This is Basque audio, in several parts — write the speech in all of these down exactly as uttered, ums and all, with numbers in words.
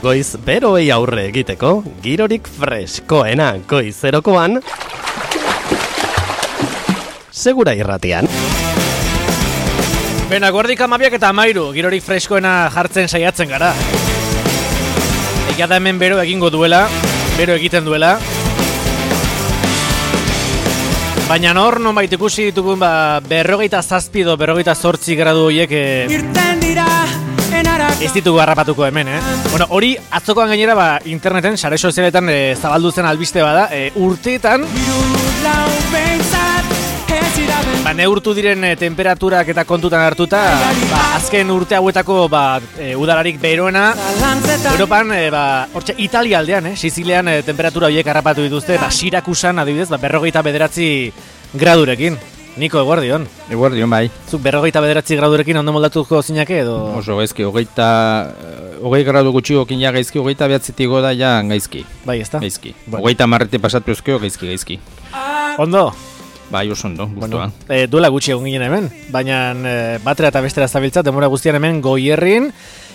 goiz beroei aurre egiteko, girorik freskoena goizerokoan, Segura Irratian. Bena, guardik amabiak eta amairu, girorik freskoena jartzen saiatzen gara. Egia da hemen bero egingo duela, bero egiten duela. Baina hor, non baita ikusi ditugun ba, berrogeita zazpido, berrogeita zortzi gradu horiek eh, ez ditugu harrapatuko hemen, eh? Bueno, hori atzokoan gainera ba, interneten, sare sozialetan eh, zabaldu zen albiste bada, eh, urteetan ba, neurtu diren eh, temperaturak eta kontutan hartuta, ba, azken urte hauetako ba, eh, udararik beroena Europan, eh, ba, hortxe, Italia aldean, eh, Sizilean eh, temperatura horiek harrapatu dituzte, ba, Sirakusan adibidez, ba, berrogeita bederatzi gradurekin. Niko, eguardion. Eguardion, bai. Zuk berrogeita bederatzi gradurekin ondo moldatuko zinake edo? Oso gaizki, hogeita... hogei gradu gutxiokin ja gaizki, hogeita behatzitigo da ja gaizki. Bai, ezta? Gaizki. Bueno. Hogeita marrete pasatu ezkeo gaizki, gaizki. Ondo? Bai, oso ondo, guztua. Bueno, e, duela gutxi egon ginen hemen, baina e, batera eta bestera zabiltza, demora guztian hemen Goierrin,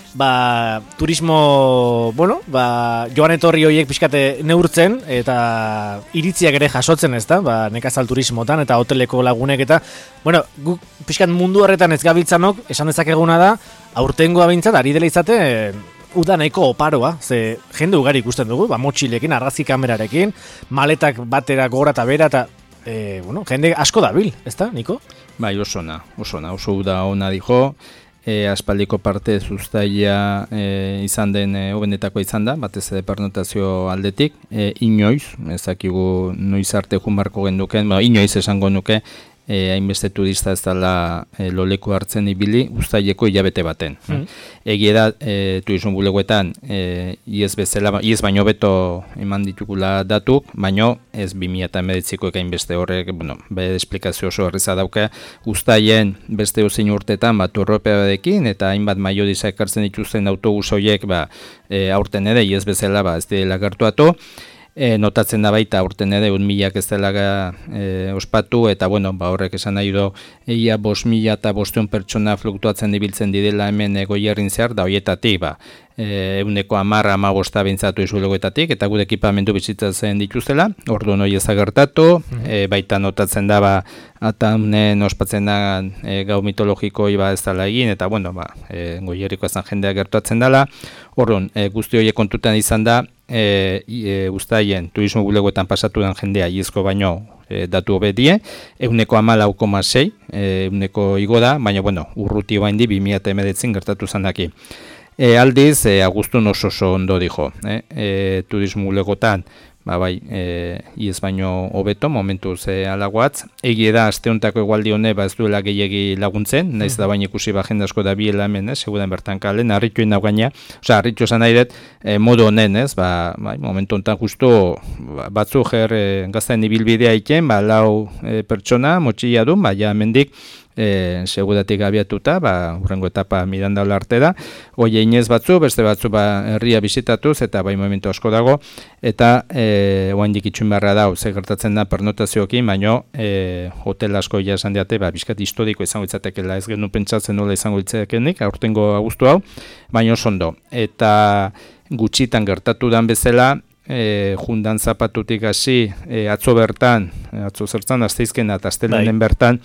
ba, turismo, bueno, ba, joan etorri horiek pixkate neurtzen, eta iritziak ere jasotzen ez da, ba, nekazal turismotan, eta hoteleko lagunek, eta, bueno, guk pixkat mundu horretan ez gabiltzanok, esan dezakeguna da, aurtengoa behintzat, ari dela izate, uda nahiko oparoa, ze jende ugari ikusten dugu, ba, motxilekin, arrazi kamerarekin, maletak batera gora eta bera, eta, e, bueno, jende asko dabil, ez da, Niko? Bai, oso ona, oso ona, oso uda ona dijo, E, aspaldiko parte zuztaia e, izan den e, hobenetako izan da, batez ere pernotazio aldetik, e, inoiz, ezakigu noiz arte junbarko genduken, bueno, inoiz esango nuke, e, hainbeste turista ez dela e, loleku hartzen ibili uztaileko hilabete baten. Mm. Egia da, e, turismo bulegoetan, e, iez bezala, iez baino beto eman ditugula datuk, baino ez bi mila hemeretziko ekain beste horrek, bueno, bere esplikazio oso herriza dauka, uztailen beste ozein urtetan, bat urropearekin, eta hainbat maiodisa ekartzen dituzten autobus horiek, ba, e, aurten ere, iez bezala, ba, ez dela gertuatu. E, notatzen da baita urten ere un milak ez dela e, ospatu, eta bueno, ba, horrek esan nahi du egia bost mila eta bosteun pertsona fluktuatzen ibiltzen direla hemen e, Goierrin zehar, da horietatik ba, e, euneko amarra amabosta bintzatu izulegoetatik, eta gure ekipamendu bizitzatzen dituztela, orduan hori ezagertatu, mm-hmm. e, baita notatzen da ba, eta honen ospatzen da e, gau mitologikoi ba, ez dela egin, eta bueno, ba, e, Goierriko ezan jendea gertatzen dela, orduan e, guzti horiek kontutan izan da, E, e, uztaien turismo bulegoetan pasatu den jendea iezko baino e, datu obedie, euneko amalau koma sei, e, euneko igo da, baina bueno, urruti bain di bi mila hemeretzin gertatu zandaki. E, aldiz, e, Agustun oso oso ondo dijo, e, e, turismo bulegotan, ba bai, e, iez baino hobeto, momentuz e, alagoatz. Egie da, aste hontako egualdi hone, ba ez duela gehiegi laguntzen, naiz da baina ikusi ba jende asko da biela hemen, ez, segudan bertan kalen, harritu inau gaina, osea, harritu esan nahi dut, e, modu honen, ez, ba, bai, momentu hontan justu ba, batzu jer e, gazten ibilbidea iken, ba, lau e, pertsona, motxilla dun, ba, ja mendik, E, segudatik abiatuta, ba, urrengo etapa Mirandaola arte da, goie inez batzu, beste batzu ba, herria bisitatuz, eta bai momentu asko dago, eta e, oaindik itxun beharra dau, ze gertatzen da pernotazioekin, baino e, hotel asko ja esan diate, ba, bizkat historiko izango itzatekela, ez genuen pentsatzen nola izango itzatekenik, aurtengo agustu hau, baino ondo, eta gutxitan gertatu dan bezala, E, jundan zapatutik hasi e, atzo bertan, atzo zertzan azteizkena eta astelenen bertan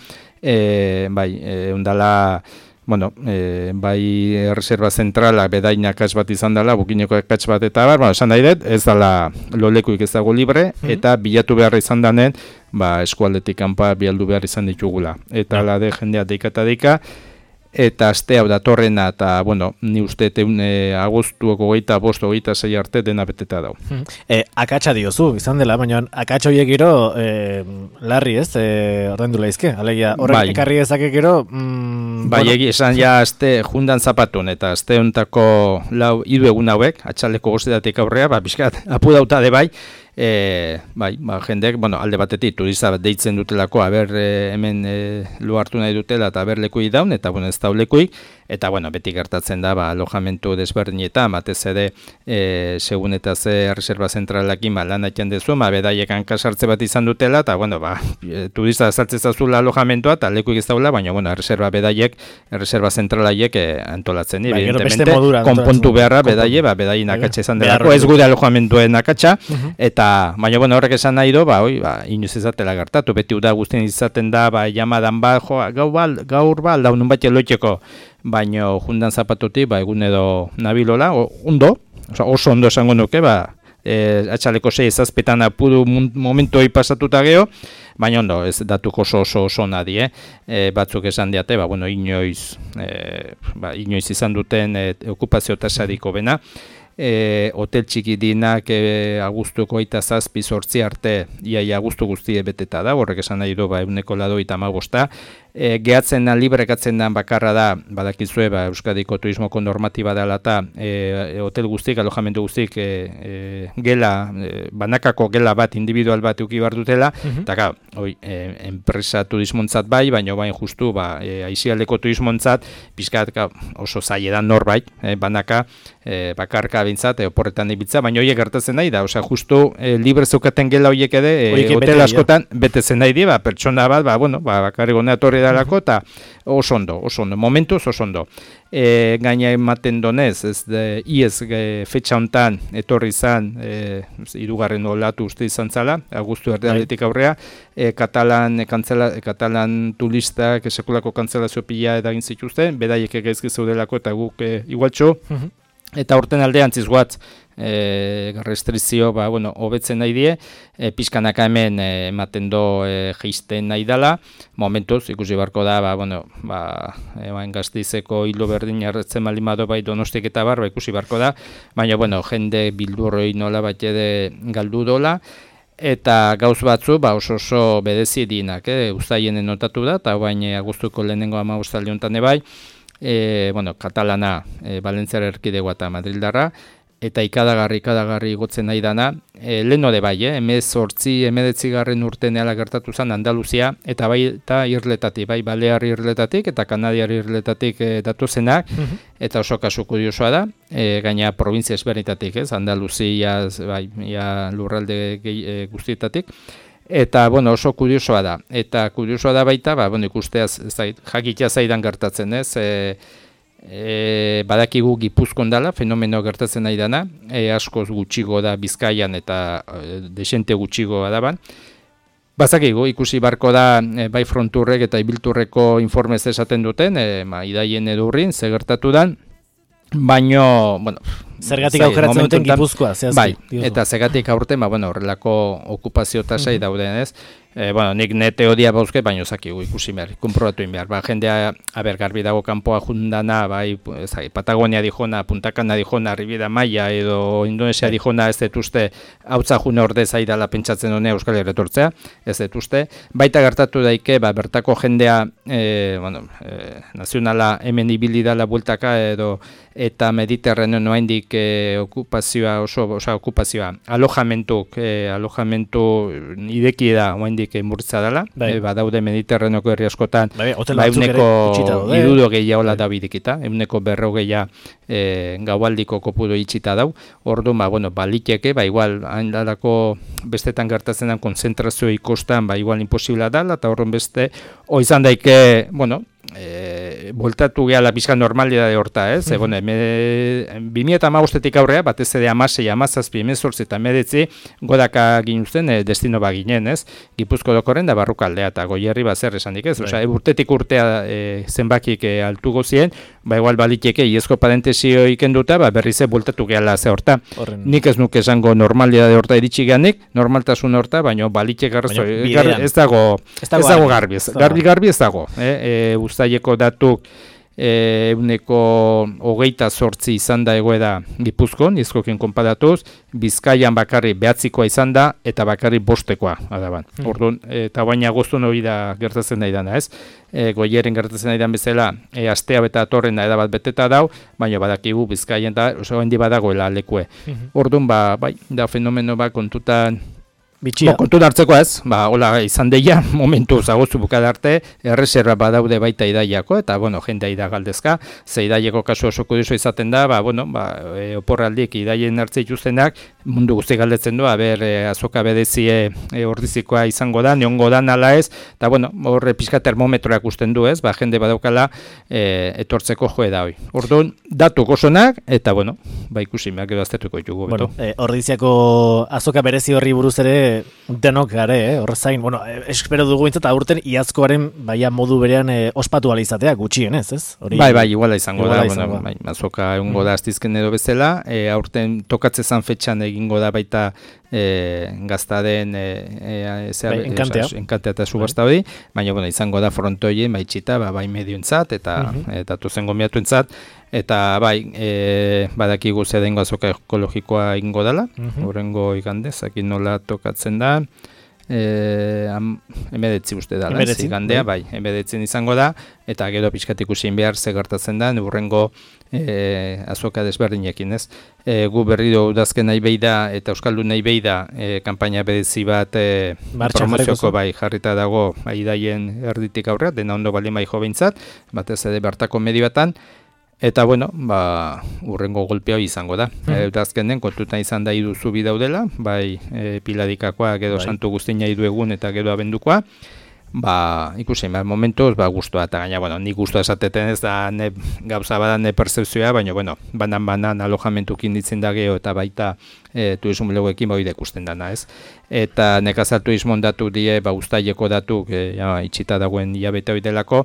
e, bai, e, undala bueno, e, bai reserva zentrala bedaina akats bat izan dela, bukineko akats bat eta bar, bueno, esan nahi dut, ez dela lolekuik ez dago libre, mm-hmm. eta bilatu behar izan danen, ba, eskualdetik kanpa bialdu behar izan ditugula. Eta ala de jendea deika eta deika, eta aste hau datorrena, eta, bueno, ni uste teun e, agostuko goita, bosto goita zei arte dena beteta dau. Hmm. E, akatsa diozu, izan dela, baina akatsa horiek gero e, larri ez, e, ordendu laizke, alegia, horrek bai. Ekarri ezake gero... Mm, bai, bueno. egi, esan ja, aste jundan zapatun, eta aste hontako lau, hiru egun hauek, atxaleko gozetatik aurrea, ba, bizkat, apu dauta de bai, E, bai, ba, jendeak, bueno, alde batetik turista bat deitzen dutelako, aber e, hemen e, lu hartu nahi dutela eta aber lekuik daun, eta bueno, ez daulekuik, eta bueno, beti gertatzen da, ba, alojamentu desberdinetan, batez ere, e, segun eta ze reserva zentralakin, ba, lan haiten dezu, ba, bedaiek hankasartze bat izan dutela, eta bueno, ba, turista saltzen zazula alojamentua, eta lekuik ez daula, baina bueno, reserva bedaiek, reserva zentralaiek e, antolatzen, ba, evidentemente, konpontu beharra bedaie, ba, bedaien akatsa izan delako, ez gure alojamentuen akatsa, uh-huh. eta baina bueno, horrek esan nahi do, ba, oi, ba, inoiz izatela gertatu, beti uda guztien izaten da, ba, jamadan ba, jo, gaur bal, gaur bal, daun un bat eloiteko, baina jundan zapatutik, ba, egun edo nabilola, o, ondo, oso ondo esango nuke, ba, e, atxaleko sei zazpetan apuru momentu hori pasatuta geho, baina ondo, ez datuko oso oso oso nadi, eh? E, batzuk esan diate, ba, bueno, inoiz, e, ba, inoiz izan duten e, okupazio tasariko bena, E, hotel txiki dinak e, agustuko eta zazpi sortzi arte iaia agustu guztie beteta da, horrek esan nahi du ba, euneko lado eta amagosta. E, gehatzen da, librekatzen da bakarra da, badakizue, ba, Euskadiko turismoko normatiba dela eta e, hotel guztik, alojamendu guztik e, e, gela, e, banakako gela bat, individual bat euki bar dutela, uh-huh. eta oi, e, enpresa turismontzat bai, baina bain justu, ba, e, aizialdeko turismontzat, pizkat oso zailedan norbait, e, banaka, e, bakarka bintzat, e, oporretan ibitza, baina horiek gertatzen nahi da, osea, justu e, libre zeukaten gela horiek ere, e, hotel askotan, betetzen nahi di, ba, pertsona bat, ba, bueno, ba, bakarri gona etorri dalako, eta oso ondo, oso ondo, momentuz oso ondo. E, gaina ematen donez, ez de, iez e, fetxa hontan etorri izan, e, hirugarren olatu uste izan zala, agustu erdealetik aurrea, e, katalan, e, kantzela, e, katalan turistak, e, sekulako kantzelazio pila edagin zituzten, bedaiek egaizki zeudelako eta guk e, igualtxo, uh-huh. Eta urten aldean zizguatz, e, restrizio, ba, bueno, hobetzen nahi die, e, pizkanaka hemen e, ematen do e, geisten nahi dela, momentuz, ikusi barko da, ba, bueno, ba, eman Gasteizeko hilo berdin jarretzen malimado bai Donostik eta bar, ba, ikusi barko da, baina, bueno, jende bildurroi nola bat ede galdu dola, eta gauz batzu, ba, oso oso bedezi dinak, eh, ustaien notatu da, eta baina agustuko lehenengo amabostaldi honetan ebai, E, bueno, katalana, e, Valentziara erkidegoa eta Madrildarra, eta ikadagarri, ikadagarri igotzen nahi dana, e, leheno de bai, eh? emez hortzi, emedetzi garren urteneala gertatu zen Andaluzia, eta bai eta irletatik, bai Balear irletatik eta Kanadiar irletatik e, datuzenak, uh-huh. eta oso kasu kuriosoa da, e, gaina provintzia ezberdinetatik, ez, Andaluzia, bai, ia lurralde e, guztietatik, eta, bueno, oso kuriosoa da. Eta kuriosoa da baita, ba, bueno, ikusteaz, zait, jakitea zaidan gertatzen, ez? E, e, badakigu Gipuzkoan dela, fenomeno gertatzen nahi dana, e, askoz gutxigo da Bizkaian eta e, desente gutxigoa daban. Bazakigu, ikusi barko da, e, bai fronturrek eta ibilturreko informez esaten duten, e, ma, idaien edurrin, ze gertatu dan, baino, bueno, zergatik aukeratzen duten Gipuzkoa, zehazki. Bai, eta zergatik aurten, ba, bueno, horrelako okupazio tasai uh-huh. dauden ez. E, bueno, nik nete odia bauzke, baino zakigu ikusi behar, konprobatu behar. Ba, jendea, aber, garbi dago kanpoa jundana, bai, ezagik, Patagonia dijona, Punta Cana dijona, Ribera Maya edo Indonesia dijona, ez detuzte, hautza june orde zaidala pentsatzen honea Euskal Herria etortzea, ez detuzte. Baita gertatu daike, ba, bertako jendea, e, bueno, e, nazionala hemen ibili dala bueltaka edo, eta Mediterraneo noaindik e, okupazioa, oso, oso okupazioa, alojamentuk, e, alojamentu ideki da, oaindik murtza dela, bai. E, badaude Mediterraneoko herri askotan, bai, ba, euneko irudo gehiagola bai. Da bidikita, euneko berrogeia e, gaualdiko kopuru itxita dau, ordu, ba, bueno, baliteke, ba, igual, hain dalako bestetan gertatzen den konzentrazio ikostan, ba, igual imposibla dela, eta horren beste, oizan daike, bueno, E, voltatu gehala pixka normalidade horta, ez? Mm-hmm. E, bueno, bi mila hamabostetik aurrea, batez ere hamasei, hamazazpi, hemezortzi eta hemeretzi godaka ginuzten e, destino baginen, ez? Gipuzko dokorren da barrukaldea eta Goierri bazer esanik, ez? Osea, urtetik urtea e, zenbakik e, altu gozien, ba igual baliteke iezko parentesio ikenduta, ba berrize voltatu gehala ze horta. Horren. Nik ez nuke esango normalidade horta iritsi geanik, normaltasun horta, baino baliteke garzo, gar, ez dago, ez dago, ez dago garbi, ez, garbi garbi ez dago, eh? E, Uztaileko datuk euneko hogeita zortzi izan da egoera Gipuzkoan, izkokin konparatuz, Bizkaian bakarri behatzikoa izan da, eta bakarri bostekoa, adaban. Mm. Orduan, eta baina goztun hori da gertatzen nahi dana, ez? E, goieren gertatzen nahi dan bezala, e, astea beta atorren da edabat beteta dau, baina badakigu Bizkaian da, oso handi badagoela lekue. Mm-hmm. Orduan, ba, bai, da fenomeno ba kontutan, Bitxia. Bo, kontu hartzeko ez, ba, hola izan deia, momentu zagoztu bukada arte, erreserba badaude baita idaiako, eta, bueno, jendea ida galdezka, ze idaieko kasu oso kudiso izaten da, ba, bueno, ba, e, oporraldik idaien hartze ituztenak, mundu guzti galdetzen du, aber, e, azoka bedezie e, ordizikoa izango da, neongo da nala ez, eta, bueno, horre pixka termometroak usten du ez, ba, jende badaukala e, etortzeko joe da hoi. Orduan, datu gozonak, eta, bueno, ba, ikusi, meak edo aztertuko ditugu, beto. Bueno, e, ordiziako azoka berezi horri buruz ere, denok gare, eh? Horrezain, bueno, espero dugu intzat aurten iazkoaren baia modu berean eh, ospatu ala izatea gutxienez, ez? Hori, bai, bai, iguala izango iguala da, izango. Bueno, bai, azoka egungo da astizken edo bezala, e, aurten tokatzezan fetxan egingo da baita e, gaztaden e, e, bai, enkantea. Osa, enkantea eta subasta hori, baina, bueno, izango da frontoien baitxita, ba, bai medioentzat eta uh -huh. eta tuzen gomiatuentzat, eta bai, e, badakigu zedengo azoka ekologikoa egingo dela, horrengo uh -huh. igande, zakin nola tokatzen da, e, emedetzi uste dela, igandea, bai, emedetzin izango da, eta gero pixkat ikusin behar ze gertatzen da, horrengo e, azoka desberdinekin, ez? E, gu berriro udazken nahi behi da, eta Euskaldun nahi behi da, e, kampaina bedezi bat e, promozioko bai jarrita dago aidaien erditik aurreat, dena ondo bali mai jo behintzat, batez ere bertako medioetan, eta, bueno, ba, urrengo golpea izango da. Mm. E, azkenen, kontutan izan da hiru zubi daudela, bai e, Piladikakoa, gero bai. Santu Guztina hiru egun eta gero abendukoa, ba, ikusi, ba, momentuz, ba, guztua, eta gaina, bueno, nik guztua esateten ez da ne, gauza bada ne percepzioa, baina, bueno, banan-banan alojamentukin ditzen da geho, eta baita e, turismo legoekin bai ikusten dana, ez? Eta nekazal turismon datu die, ba, ustaileko datuk, e, ja, itxita dagoen hilabete hori delako,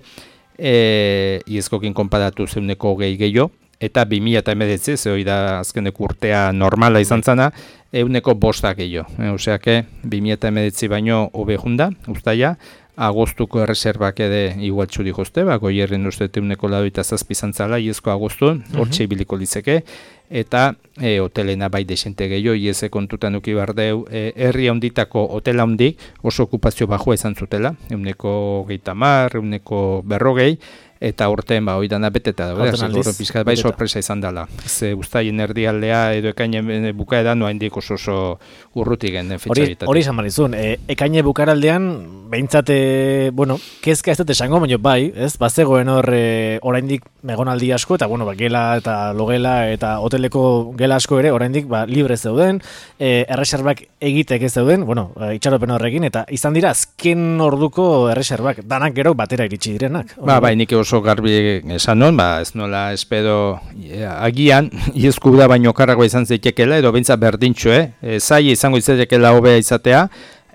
E, iezkokin konparatu zeuneko gehi gehiago, eta bi mila hemeretzi, ze hori da azkeneko urtea normala izan zana, euneko bosta gehiago. E, Oseake, bi mila hemeretzi baino hobe junda, ustaia, agostuko erreserbak ere igual txuri jozte, ba, goierren uste euneko ladoita zazpi zantzala, iezko agostu, hortxe ibiliko litzeke, eta e, hotelena bai desente gehiago, ieze kontutan uki bardeu, e, herri handitako hotela handik oso okupazio bajua izan zutela, euneko geita mar, euneko berrogei, eta urtean ba, hori dana beteta da, horren pizkat bai sorpresa izan dela. Ze ustaien erdialdea edo ekaine bukaeran noa indik oso oso urrutik gen fitxagitatik. Hori izan marizun, e, ekaine bukaraldean, behintzate, bueno, kezka ez dut esango, baina bai, ez, bazegoen hor e, oraindik megonaldi asko, eta bueno, ba, gela eta logela eta hoteleko gela asko ere, oraindik ba, libre zeuden, e, erreserbak egitek ez zeuden, bueno, itxaropen horrekin, eta izan dira azken orduko erreserbak, danak gero batera iritsi direnak. Ba, bai, nik oso garbi esan non, ba, ez nola espedo agian, iezku da baino karragoa izan zeitekela, edo bintza berdintxue, e, zai izango izatekela hobea izatea,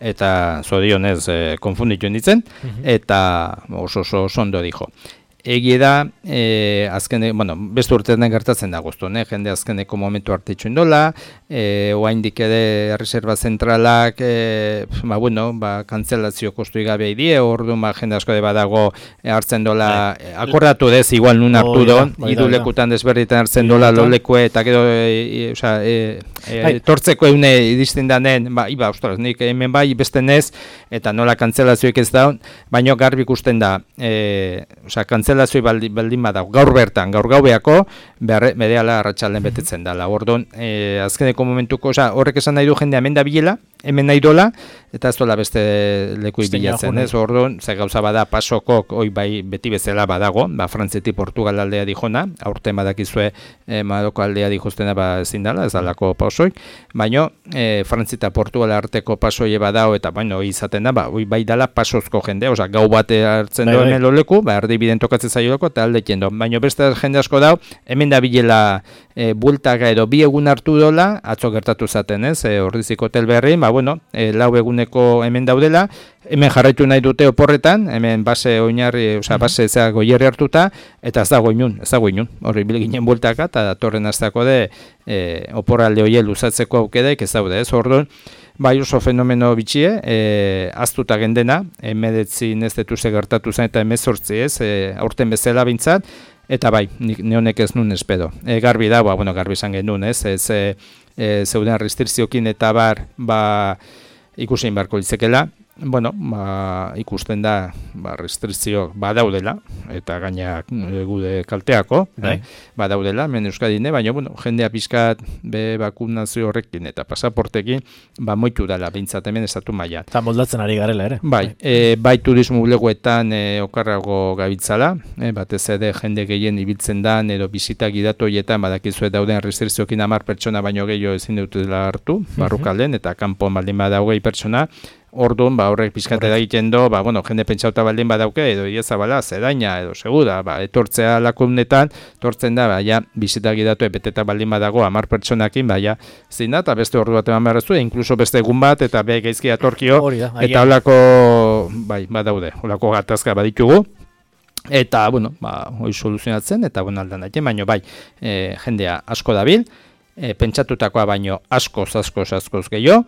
eta zorionez e, konfunditu ditzen, uh-huh. eta oso oso ondo dijo. Egie da, e, azkene, bueno, beste urtean gertatzen da guztu, ne? Jende azkeneko momentu arte itxuen dola, e, oaindik ere reserva zentralak, e, ba, bueno, ba, kantzelazio kostu igabea idie, orduan ba, jende asko de badago e, hartzen dola, e, akordatu dez, igual nun hartu oh, don, ja, idu lekutan desberditan hartzen dola, lolekue, eta gero, e, e, oza, e, e, tortzeko eune idizten danen, ba, iba, ostras, nik hemen bai, beste nez, eta nola kantzelazioek ez daun, baino garbi ikusten da, e, oza, kantzelazio baldin, baldin badago, gaur bertan, gaur gaubeako, berehala arratsalden betetzen dela. Orduan, e, azkeneko momentuko, oza, horrek esan nahi du jendea hemen da bilela, hemen nahi dola, eta ez dola beste lekui bilatzen, ez? Orduan, ze gauza bada pasokok, oi bai beti bezala badago, ba, Frantzieti Portugal aldea dijona, aurten badakizue e, Maroko aldea dijostena ba ezin dela, ez dalako pasoik, baino, e, Frantzita Portugal arteko pasoie badao, eta baino, izaten da, ba, oi bai dala pasozko jendea, oza, gau bate hartzen duen eloleku, ba, erdi biden tokatzen zaioleko, eta alde kendo. Baina beste jende asko dau, hemen da bilela e, bultaka edo bi egun hartu dola, atzo gertatu zaten, ez, e, Ordizik hotel berri, ba, bueno, e, lau eguneko hemen daudela, hemen jarraitu nahi dute oporretan, hemen base oinarri, osea, base zea goierri hartuta, eta ez dago inun, ez dago inun, horri bilginen bultaka, eta datorren aztako de e, oporralde hoie luzatzeko aukedek ez daude, ez, orduan, bai oso fenomeno bitxie, e, aztuta gendena, emedetzi ez detuze gertatu zen eta emezortzi ez, e, aurten bezala bintzat, Eta bai, ne honek ez nun espedo. E, garbi da, ba, bueno, garbi izan genuen, ez? Ez e, e, zeuden restrikziokin eta bar, ba, ikusein beharko litzekela. Bueno, ba, ikusten da ba, restrikzioak badaudela, eta gaina e, gude kalteako, eh? Badaudela, hemen Euskadine, baina bueno, jendea pixkat be bakunazio horrekin eta pasaportekin, ba moitu dela, behintzat hemen estatu mailan. Eta moldatzen ari garela, ere? Bai, e, bai turismo bulegoetan e, okarrago gabitzala, e, batez ere jende gehien ibiltzen da, edo bisita gidatu horietan, badakizue dauden restrikzioekin hamar pertsona baino gehiago ezin dutela hartu, barrukalden, eta kanpoan baldin bada hogei pertsona, orduan, ba, horrek pizkate da egiten do, ba, bueno, jende pentsauta baldin badauke, edo iezabala, zedaina, edo segura, ba, etortzea lakunetan, etortzen da, ba, ja, bizita gidatu epeteta baldin badago, hamar pertsonakin, ba, ja, zin da, eta beste ordu bat eman beharrezu, inkluso beste egun bat, eta be gaizki atorkio, eta holako, bai, badaude, holako gatazka baditugu, eta, bueno, ba, hoi soluzionatzen, eta, bueno, aldan daite, baino, bai, e, jendea asko dabil, e, pentsatutakoa baino askoz, askoz, askoz gehiago,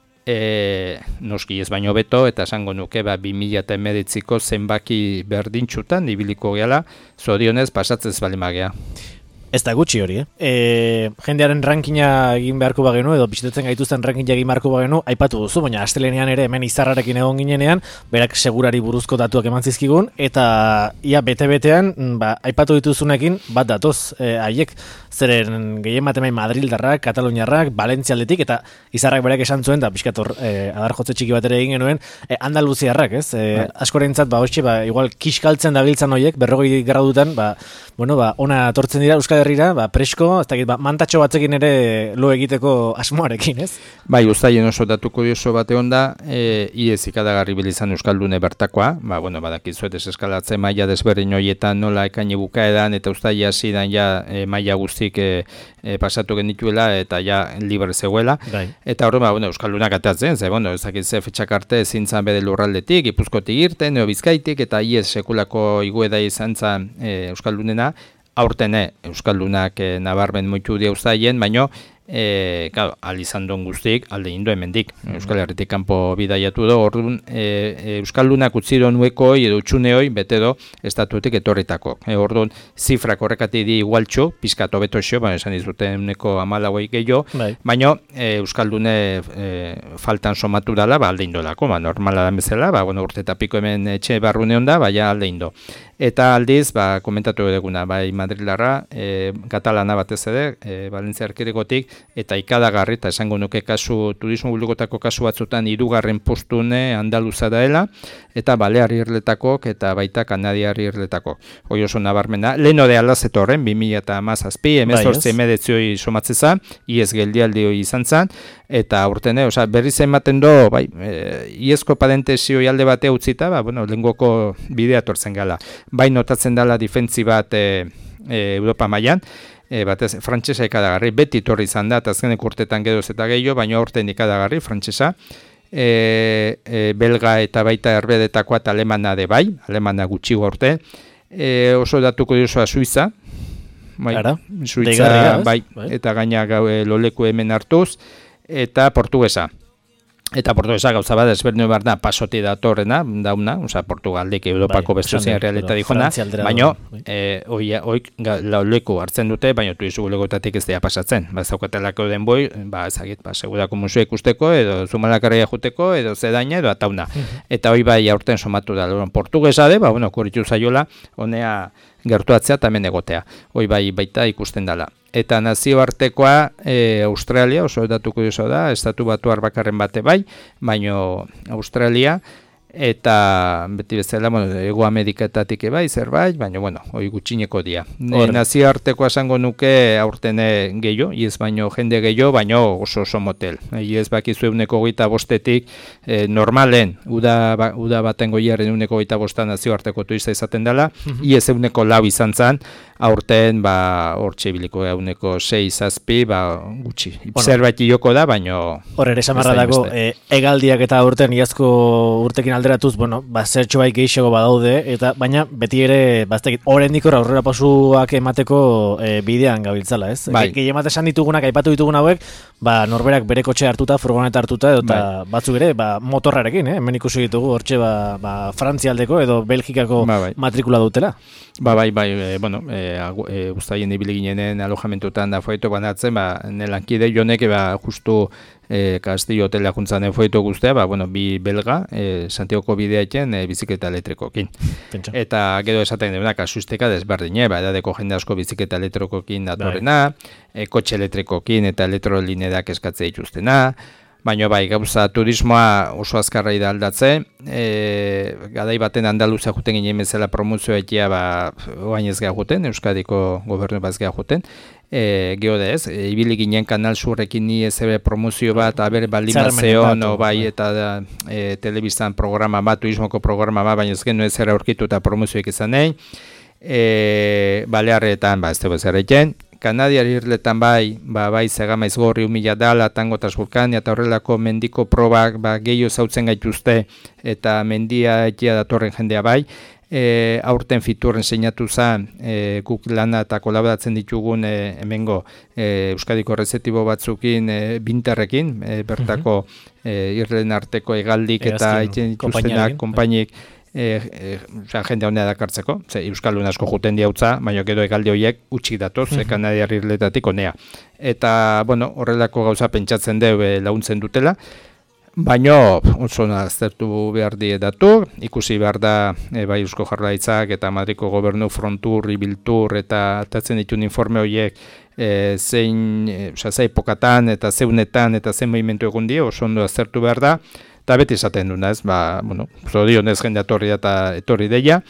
E, noski ez baino beto, eta esango nuke ba, bi mila hemeretziko zenbaki berdintxutan ibiliko gehala, zorionez pasatzez bali magea. Ez da gutxi hori, eh? E, jendearen rankina egin beharko bagenu, edo bisitatzen gaituzten rankina egin beharko bagenu, aipatu duzu, baina astelenean ere hemen izarrarekin egon ginenean, berak segurari buruzko datuak eman zizkigun, eta ia bete-betean, ba, aipatu dituzunekin, bat datoz, e, haiek, zeren gehien bat hemen Madrildarrak, Kataluniarrak, Valentzialdetik, eta izarrak berak esan zuen, da pixkator e, adar jotze txiki bat ere egin genuen, e, Andaluziarrak, ez? E, askorentzat, ba, hoxe, ba, igual kiskaltzen dabiltzan horiek, berrogei gradutan, ba, bueno, ba, ona atortzen dira Euskal Herrira, ba, presko, ez dakit, ba, mantatxo batzekin ere lo egiteko asmoarekin, ez? Bai, ustaien oso datu kurioso bate onda, e, iez ikadagarri bilizan Euskaldune bertakoa, ba, bueno, badakizuet ez eskalatze maila desberdin horietan nola ekaini bukaedan, eta ustaia zidan ja e, maila guztik e, e, pasatu genituela, eta ja libre zegoela, bai. Eta horren, ba, bueno, Euskaldunak atatzen, ze, bueno, ez dakit ze fetxak arte zintzan bede lurraldetik, Gipuzkotik irten, neo Bizkaitik, eta iez sekulako igueda izan zan e, Euskaldunena, aurtene Euskaldunak e, nabarmen moitu dia uzaien, baino, e, claro, alizan duen guztik, alde indu hemendik, Euskal Herritik kanpo bidaiatu do, orduan, e, Euskaldunak utziro nuekoi edo utxuneoi, bete do, estatutik etorritako. E, orduan, zifrak horrekati di igualtxu, pizkato beto xo, baina esan izuten uneko amalagoi gehiago, bai. Baina e, Euskaldune e, faltan somatu dala, ba, alde indolako, ba, normala da bezala, ba, bueno, urte eta piko hemen etxe barrune honda, baina alde indo. Eta aldiz, ba, komentatu edeguna, bai Madrilarra, e, katalana batez ere, e, Valentzia Erkidegotik, eta ikadagarri, eta esango nuke kasu, turismo bulegotako kasu batzutan hirugarren postune Andaluza daela, eta Balear Irletakok, eta baita Kanadiar Irletakok. Hoi oso nabarmena, leheno de alaz etorren, bi mila hamazazpi, emezortzi emedetzioi somatzeza, iez geldialdi hoi izan zan, eta urtene, oza, berriz ematen do, bai, e, iezko padentezioi alde batea utzita, ba, bueno, lengoko bidea tortzen gala. Bai notatzen dela difentzi bat e, e, Europa mailan, e, batez frantsesa ikadagarri, beti torri izan da, eta azkenek urtetan geroz eta gehiago, baina urten ikadagarri, frantsesa, e, e, belga eta baita erbedetakoa eta alemana de bai, alemana gutxigo urte, e, oso datuko diosoa Suiza, bai, Suiza, bai, bai, eta gaina gau, e, loleku hemen hartuz, eta portugesa. Eta portugesa gauza bat ezberdin behar da pasoti datorrena, dauna, oza, Portugaldik Europako bai, bestuzien realita dijona, baina e, oik lauleku hartzen dute, baina tuizu bulegotatik ez dira pasatzen. Ba, zaukatelako den boi, ba, ezagit, ba, segurako musua ikusteko, edo Zumalakarria juteko, edo zedaina, edo atauna. Eta hoi bai aurten somatu da, portugesa de, ba, bueno, kuritu zaiola, honea gertuatzea eta hemen egotea. Hoi bai baita ikusten dela. Eta nazioartekoa e, Australia, oso datuko duzu da, estatu batuar bakarren bate bai, baino Australia, eta beti bezala, bueno, Ego Ameriketatik bai, zerbait, baina, bueno, hoi gutxineko dia. E, nazioartekoa esango nuke aurtene gehiago, iez baino jende gehiago, baino oso oso motel. E, iez bakizu euneko goita bostetik, e, normalen, uda, ba, uda baten goiaren euneko goita bostan nazioarteko turista izaten dela, mm-hmm. Iez euneko lau izan zan, aurten, ba, hortxe biliko euneko sei zazpi, ba, gutxi. Bueno, zerbait joko da, baino... Hor ere samarra dago, e, egaldiak eta aurten iazko urtekin alderatuz, bueno, ba, zertxo bai gehiago badaude, eta baina beti ere, baztekit, oraindik hor aurrera pasuak emateko e, bidean gabiltzala, ez? Bai. Gehien bat esan ditugunak, aipatu ditugun hauek, ba, norberak bere kotxe hartuta, furgoneta hartuta, eta bai. Batzuk ere, ba, motorrarekin, eh? Hemen ikusi ditugu, hortxe, ba, ba, Frantzialdeko edo Belgikako ba, bai. matrikula dutela. Ba, bai, bai, e, bueno, e, e, ustaien ibili ginenen alojamentutan da foeto banatzen, ba, nelankide jonek, ba, justu e, Castillo hotela juntzan foeto guztea, ba, bueno, bi belga, e, Santiagoko bideaiten e, biziketa elektrikokin. Pentsa. Eta gero esaten dena, kasusteka desberdine, ba, edadeko jende asko biziketa elektrikokin datorrena, e, kotxe elektrikokin eta elektrolinedak eskatzea dituztena, baina bai, gauza turismoa oso azkarra da aldatze, e, gadai baten Andaluzia juten ginen bezala promozioa ekia, ba, oain ez geha juten, Euskadiko gobernu baz geha juten, e, geho da ez, e, ibili ginen Kanal Surrekin ni ez ebe promozio bat, aber balimazeon, o bai, eta da, e, telebistan programa bat, turismoko programa bat, baina ez genu ez zera aurkitu eta promozioek izan nahi, e, Balearretan, ba, ez dugu zerretzen, Kanadiar irletan bai, ba, bai Zegamaiz gorri humila dala, tango eta vulkania eta horrelako mendiko probak ba, gehiago zautzen gaituzte eta mendia egia datorren jendea bai. E, aurten fiturren seinatu zen e, guk lana eta kolaboratzen ditugun e, hemengo e, Euskadiko rezetibo batzukin e, binterrekin, e, bertako e, irlen arteko egaldik eta egiten dituztenak konpainik. E, e, oza, jende honea dakartzeko, ze Euskaldun asko juten diautza, baina gero egalde horiek utxik datoz, mm -hmm. Kanadiar irletatik honea. Eta, bueno, horrelako gauza pentsatzen deu e, launtzen dutela, baina oso aztertu behar die datu, ikusi behar da e, bai Eusko Jaurlaritzak eta Madriko Gobernu Frontur, Ibiltur eta atatzen ditun informe horiek e, zein, e, oza, ze epokatan eta zeunetan eta zein movimentu egun die, oso ondo aztertu behar da. Eta beti esaten duna ez, ba, bueno, zorionez jende atorri eta etorri deia.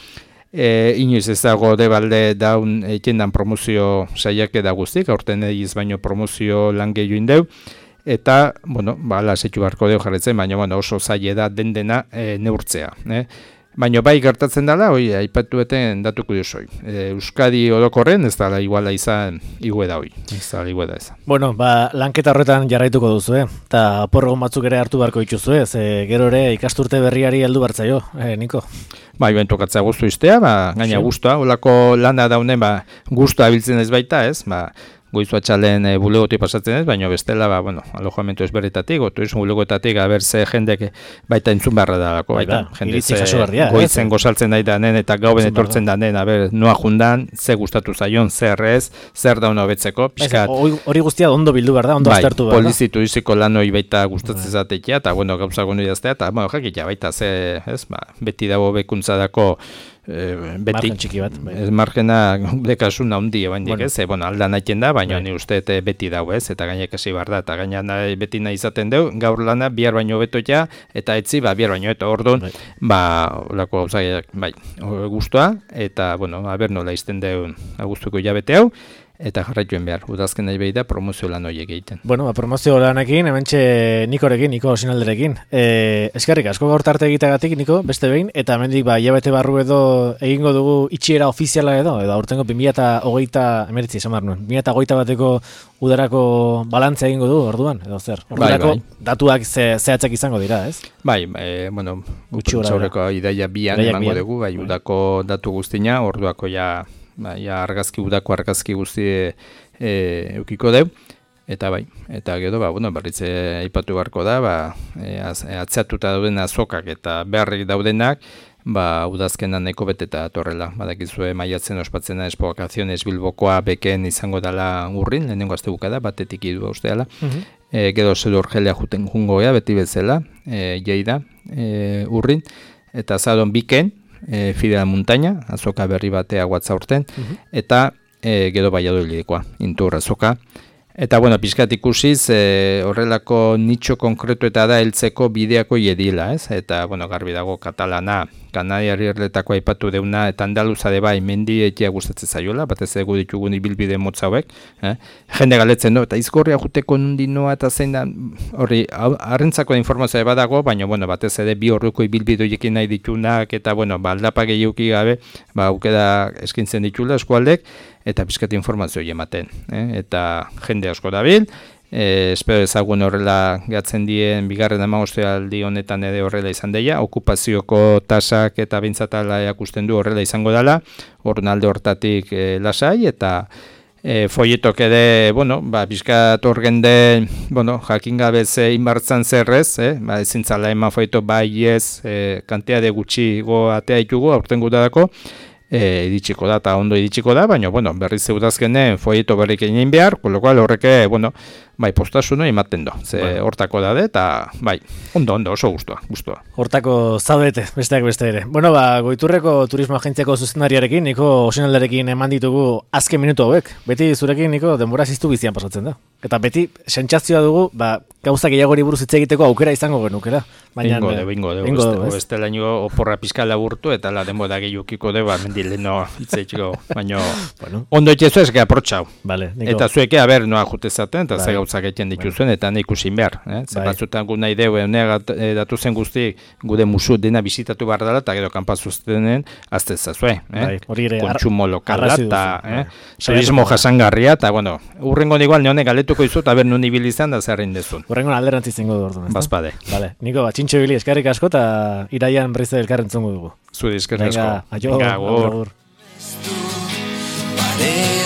E, inoiz ez dago debalde daun eitendan promozio saiake da guztik, aurten egiz baino promozio lan gehioin deu. Eta, bueno, ba, ala setxu barko deu jarretzen, baina bueno, oso zaila da den dena e, neurtzea. Eh? Baina bai gertatzen dela, hoi, aipatueten datuko diosoi. E, Euskadi orokorren ez dala iguala izan igueda hoi. Ez dala igueda izan. Bueno, ba, lanketa horretan jarraituko duzu, eh? Eta porrogon batzuk ere hartu beharko dituzu, eh? Ze gero ere ikasturte berriari heldu bartzaio, eh, Niko? Bai, ben tokatzea guztu iztea, ba, gaina sí. Guztua, holako lana daunen, ba, guztua abiltzen ez baita, ez? Ba, goizu atxalen e, bulegotik pasatzen ez, baina bestela, ba, bueno, alojamentu ezberretatik, turismo bulegotatik, haber ze jendek baita entzun beharra dalako, baita, jende ze goitzen gozaltzen daitanen eta gauben etortzen danen, haber, noa jundan, ze gustatu zaion, zer ez, zer daun hobetzeko, pixkat. Hori guztia ondo bildu behar da, ondo aztertu behar da. Bai, polizi turistiko lanoi baita gustatzen zatekia, eta, bueno, gauza gonu idaztea, eta, bueno, jakitea baita, ze, ez, ba, beti dago bekuntzadako, E, beti, margen txiki bat, bai. Ez margena dekasuna hundi eban dik, bueno. Ez, e, bueno, aldan haiten da, baina bai. Ni uste beti dago, ez, eta gainek hasi behar da, eta gaina nahi, beti nahi izaten deu, gaur lana bihar baino betoia, eta etzi, ba, bihar baino eta orduan, bai. Ba, olako gauzak, bai, guztua, eta, bueno, haber nola izten deun agustuko jabete hau, eta jarraituen behar, udazken nahi behi da promozio lan horiek egiten. Bueno, ba, promozio lanekin, hementxe Nikorekin, Niko Sinalderekin. E, eskerrik asko gaur tarte egiteagatik, Niko, beste behin, eta hemendik ba, hilabete barru edo egingo dugu itxiera ofiziala edo, edo aurtengo bi mila hogeita, emeritzi, esan behar nuen, bi mila hogeita bateko udarako balantzea egingo du, orduan, edo zer? Orduanako bai, bai. Datuak ze, zehatzak izango dira, ez? Bai, e, bueno, gutxaureko idaia bian emango dugu, bai, udako datu guztina, orduako ja, ba, ja argazki udako argazki guzti e, e, eukiko deu, eta bai, eta gero, ba, bueno, berritze aipatu beharko da, ba, e, az, e, atzeatuta dauden azokak eta beharrik daudenak, ba, udazkenan eko beteta torrela. Badakizue maiatzen ospatzen da Expo Vacaciones Bilbokoa beken izango dela urrin, lehenengo azte bukada, batetik idua usteala. Uh-huh. E, gero zedo orgelea juten jungoea, beti bezala, e, jeida, e, urrin, eta zaron biken, E, Fidela Montaña, azoka berri batea guatza urten, uh-huh. Eta e, gero Valladolidekoa, Intur azoka. Eta, bueno, pixkat ikusiz, e, horrelako nitxo konkretu eta da heltzeko bideako jedila, ez? Eta, bueno, garbi dago katalana, Kanadiar irletako aipatu deuna, eta Andaluza de bai, mendi etia gustatzen zaiola, batez egu ditugun ibilbide motza hauek, eh? Jende galetzen du, eta izgorria juteko nundi noa, eta zein da, horri, harrentzako informazioa badago, baina, bueno, batez ere bi horreko ibilbide horiekin nahi ditunak, eta, bueno, ba, aldapak egiuki gabe, ba, aukeda eskintzen ditula eskualdek, eta pizkat informazio ematen, eh? Eta jende asko dabil, E, espero ezagun horrela gatzen dien bigarren hamabostaldi honetan ere horrela izan deia, okupazioko tasak eta bintzatala erakusten du horrela izango dela, hor alde hortatik e, lasai, eta e, folletok ere, bueno, ba, bizkat orgende, bueno, jakin gabe ze inbartzan zerrez, eh? Ba, ezin zala eman folleto bai ez, e, kantea de gutxi go atea ditugu, aurten gutadako, E, iritsiko da, eta ondo iritsiko da, baina, bueno, berriz zeudazkenen folleto berrik egin behar, con lo cual horreke, bueno, bai, postasuna ematen do, ze bueno. Hortako dade, eta, bai, ondo, ondo, oso gustua, gustua. Hortako zaudete, besteak beste ere. Bueno, ba, Goiturreko turismo agentziako zuzendariarekin, Niko Osenaldarekin eman ditugu azken minutu hauek. Beti zurekin, Niko, denbora ziztu bizian pasatzen da. Eta beti, sentsazioa dugu, ba, gauza gehiagori buruz hitz egiteko aukera izango genukera. Baina, bingo de, bingo de, bingo de, ez dela nio oporra pizka laburtu, eta la denbora gehiukiko de, ba, mendileno hitz egiteko, baina, bueno. Ondo itxezu ez geha protxau. Vale, eta zueke, a ber, noa jutezaten, eta ze gauzak egiten dituzuen, eta nahi ikusin behar. Eh? Zer batzutan gu nahi deu, datu zen guzti, gude musu dena bizitatu behar dela, eta gero kanpazuztenen, azte zazue. Eh? Kontsumo lokala, eta eh? turismo jasangarria, eta, bueno, urrengo igual neonek galetuko izu, eta ber nun ibilizan da zerrein dezun. Urrengo alderantz izango du orduan. Bazpade. Vale, Niko, txintxo bili, eskerrik asko, eta iraian berriz elkarrentzungo dugu. Zuri, eskerrik asko. Venga, aio, agur.